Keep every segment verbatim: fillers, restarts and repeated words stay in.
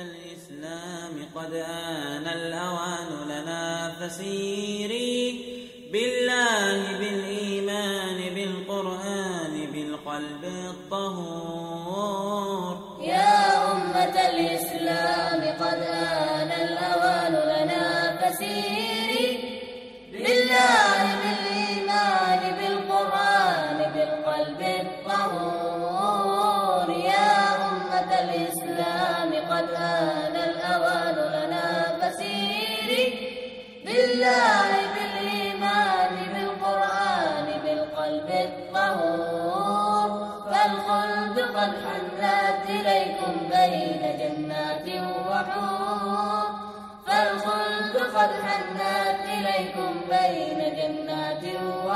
الإسلام قد آن الأوان لنا فسيري بالله بالإيمان بالقرآن بالقلب الطهور. يا أمة الإسلام قد آن الأوان لنا فسيري بالله بالإيمان بالقرآن بالقلب الطهور. يا أمة الإسلام قد آن الأوان لنا فسيري بالله بالإيمان بالقرآن بالقلب الطهور. فالخلد قد حلت إليكم بين جنات وحور. فالخلد قد حلت إليكم بين جنات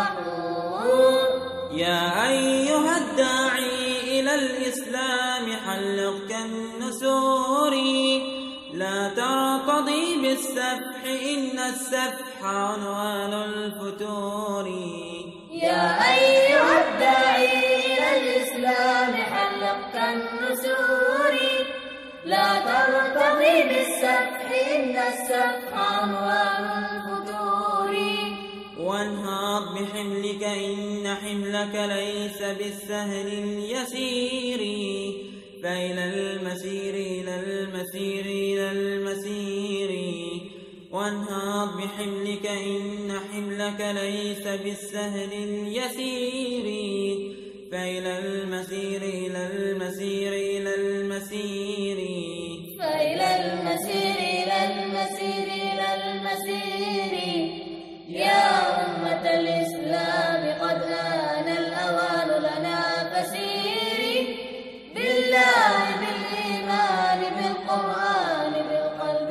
وحور. يا أيها الداعي إلى الإسلام حلق كالنسور، لا ترتضي بالسفح إن السفح عنوان الفتور. يا أيها الداعي إلى الإسلام حلق كالنسور، لا ترتضي بالسفح إن السفح عنوان الفتور. وانهض بحملك إن حملك ليس بالسهل اليسير، فإلى المسير إلى المسير إلى المسير. وانهض بحملك إن حملك ليس بالسهل اليسير، فإلى المسير إلى المسير إلى المسير. فإلى المسير إلى المسير إلى المسير. يا أمة الإسلام قد آن الأوان لنا فسيري بالله بالإيمان بالقرآن بالقلب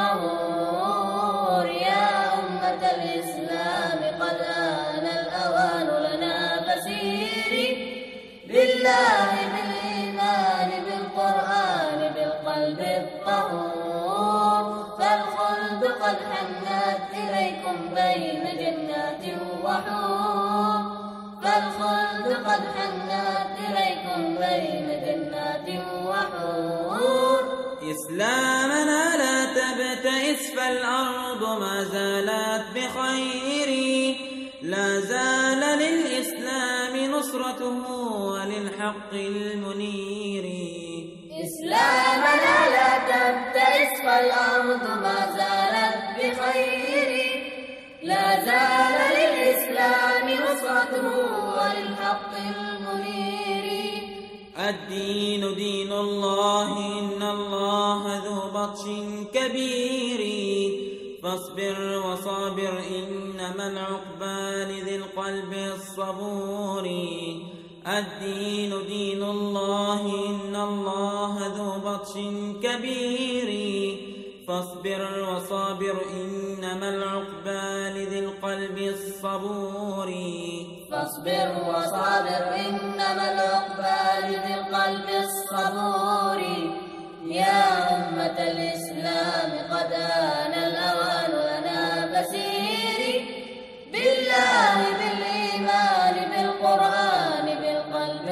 الطهور. يا أمة الإسلام قد آن الأوان لنا فسيري بالله بالإيمان بالقرآن بالقلب الطهور. فالخلد قد حنت إليكم بين جنات وحور. فالخلد قد حنت إليكم بين جنات وحور. إسلامنا لا تبتئس فالأرض ما زالت بخير، لا زال للإسلام نصرته وللحق المنير. إسلامنا لا تبتئس فالأرض ما زالت بخير، لا زال للإسلام نصرته وللحق المنير. الدين دين الله إن الله ذو بطش كبير، فاصبر وصابر إنما العقبى لذي القلب الصبور. الدين دين الله إن الله ذو بطش كبير، فاصبر وصابر إنما العقبى لذي القلب الصبور. فاصبر وصابر إنما العقبى لذي القلب الصبور. يا أمة الإسلام قد آن الأوان لنا فسيري بالله بالإيمان بالقرآن بالقلب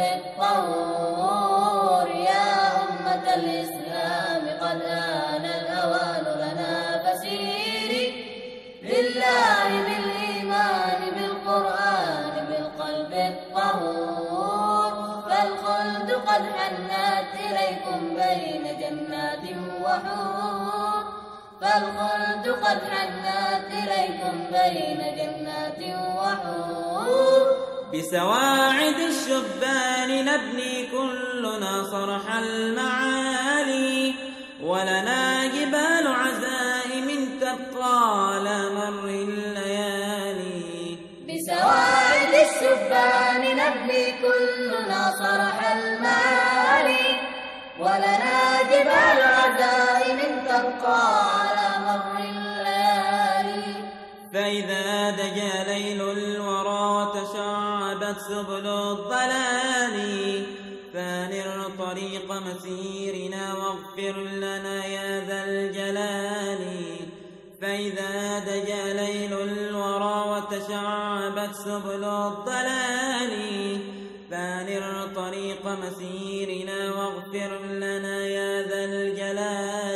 الطهور. يا أمة الإسلام قد آن الأوان لنا فسيري بالله بالإيمان بالقرآن بالقلب الطهور. فالخلد قد حنت إليكم بين جنات وحور. فالخلد قد حنت إليكم بين جنات وحور. بسواعد الشبان نبني كلنا صرح المعالي، ولنا جبال عزائم تبقى على مر الليالي. بسواعد الشبان نبني كلنا صرح المعالي، ولنا جبال عزائم تبقى على مر الليالي. فإذا دجى ليل الورى وتشعبت سبل الضلال، فانر طريق مسيرنا واغفر لنا يا ذا الجلال. فإذا دجى ليل الورى وتشعبت سبل الضلال، فانر طريق مسيرنا واغفر لنا يا ذا الجلال.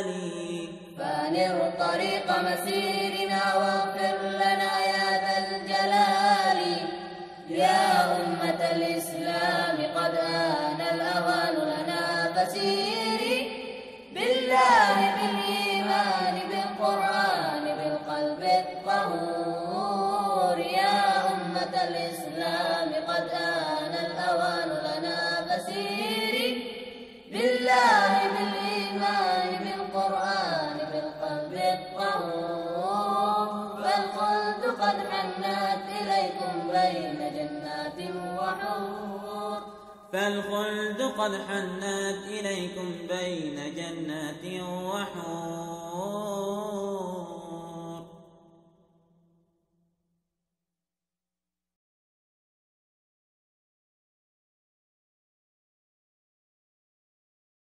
مسيرنا واغفر لنا يا ذا الجلال. يا أمة الإسلام قد آن الأوان لنا فسيري بالله بالإيمان بالقرآن بالقلب الطهور. يا أمة الإسلام قد آن الأوان لنا فسيري بالله بالإيمان بالقرآن بالقلب الطهور. فالخلد قد حنت إليكم بين جنات وحور. فالخلد قد حنت إليكم بين جنات وحور.